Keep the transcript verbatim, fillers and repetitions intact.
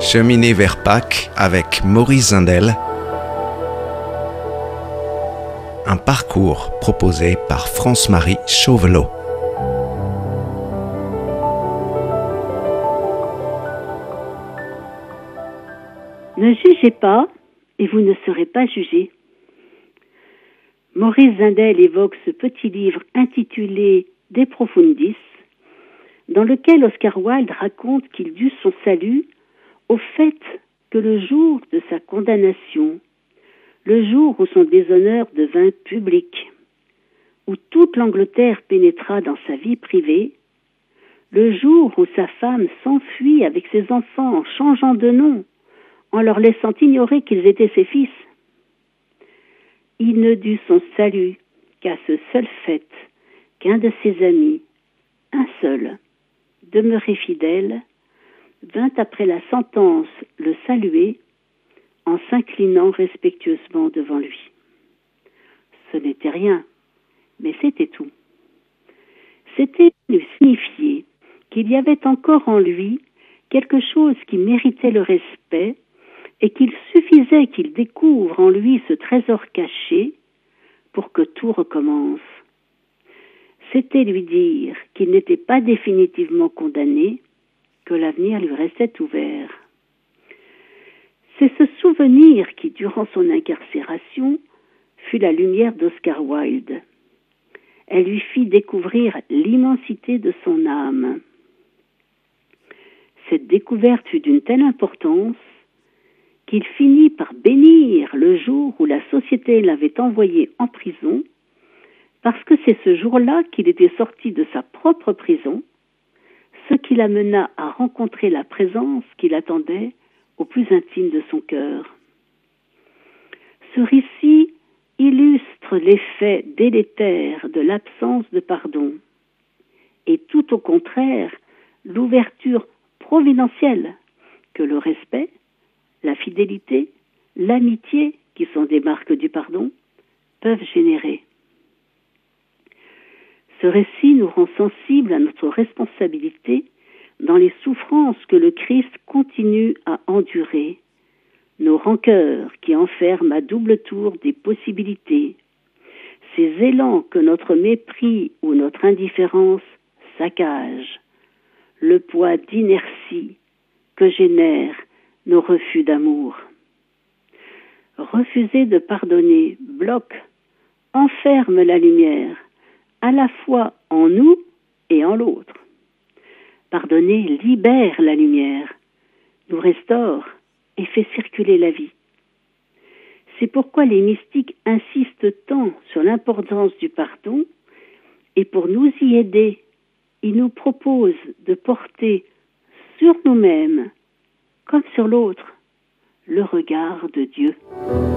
Cheminer vers Pâques avec Maurice Zindel. Un parcours proposé par France-Marie Chauvelot. Ne jugez pas et vous ne serez pas jugés. Maurice Zindel évoque ce petit livre intitulé De Profundis, dans lequel Oscar Wilde raconte qu'il dut son salut au fait que le jour de sa condamnation, le jour où son déshonneur devint public, où toute l'Angleterre pénétra dans sa vie privée, le jour où sa femme s'enfuit avec ses enfants en changeant de nom, en leur laissant ignorer qu'ils étaient ses fils, il ne dut son salut qu'à ce seul fait qu'un de ses amis, un seul, demeuré fidèle, vint après la sentence le saluer en s'inclinant respectueusement devant lui. Ce n'était rien, mais c'était tout. C'était lui signifier qu'il y avait encore en lui quelque chose qui méritait le respect et qu'il suffisait qu'il découvre en lui ce trésor caché pour que tout recommence. C'était lui dire qu'il n'était pas définitivement condamné, que l'avenir lui restait ouvert. C'est ce souvenir qui, durant son incarcération, fut la lumière d'Oscar Wilde. Elle lui fit découvrir l'immensité de son âme. Cette découverte fut d'une telle importance qu'il finit par bénir le jour où la société l'avait envoyé en prison, parce que c'est ce jour-là qu'il était sorti de sa propre prison, ce qui l'amena à rencontrer la présence qui l'attendait au plus intime de son cœur. Ce récit illustre l'effet délétère de l'absence de pardon et tout au contraire l'ouverture providentielle que le respect, la fidélité, l'amitié, qui sont des marques du pardon, peuvent générer. Ce récit nous rend sensibles à notre responsabilité dans les souffrances que le Christ continue à endurer, nos rancœurs qui enferment à double tour des possibilités, ces élans que notre mépris ou notre indifférence saccage, le poids d'inertie que génèrent nos refus d'amour. Refuser de pardonner bloque, enferme la lumière, à la fois en nous et en l'autre. Pardonner libère la lumière, nous restaure et fait circuler la vie. C'est pourquoi les mystiques insistent tant sur l'importance du pardon, et pour nous y aider, ils nous proposent de porter sur nous-mêmes, comme sur l'autre, le regard de Dieu.